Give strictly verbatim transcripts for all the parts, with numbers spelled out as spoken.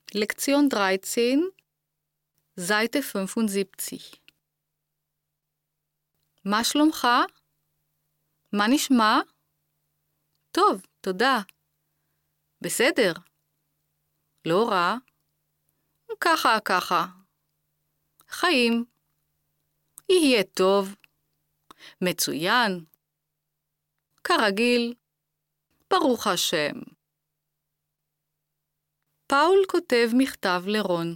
Lektion dreizehn, Seite fünfundsiebzig. מה שלומך? מה נשמע? טוב, תודה. בסדר. לא רע. ככה, ככה. חיים. יהיה טוב. מצוין. כרגיל. ברוך השם. פאול כותב מכתב לרון.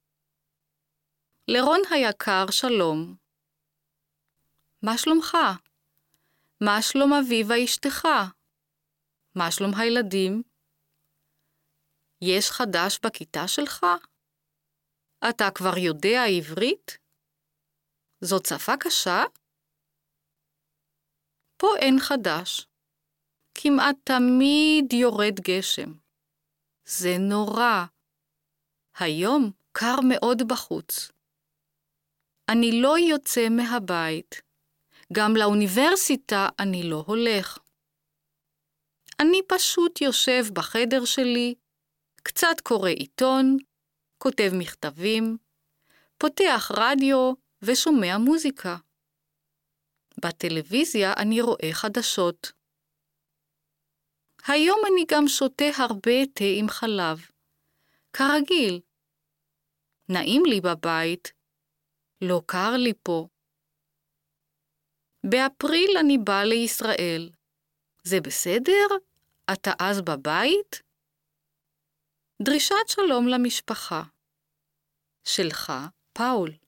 לרון היקר, שלום. מה שלומך? מה שלום אביבה אשתך? מה שלום הילדים? יש חדש בכיתה שלך? אתה כבר יודע עברית? זאת שפה קשה? פה אין חדש. כמעט תמיד יורד גשם. זה נורא. היום קר מאוד בחוץ. אני לא יוצא מהבית. גם לאוניברסיטה אני לא הולך. אני פשוט יושב בחדר שלי, קצת קורא עיתון, כותב מכתבים, פותח רדיו ושומע מוזיקה. בטלוויזיה אני רואה חדשות. היום אני גם שותה הרבה תה עם חלב. כרגיל. נעים לי בבית. לא קר לי פה. באפריל אני בא לישראל. זה בסדר? אתה אז בבית? דרישת שלום למשפחה. שלך, פאול.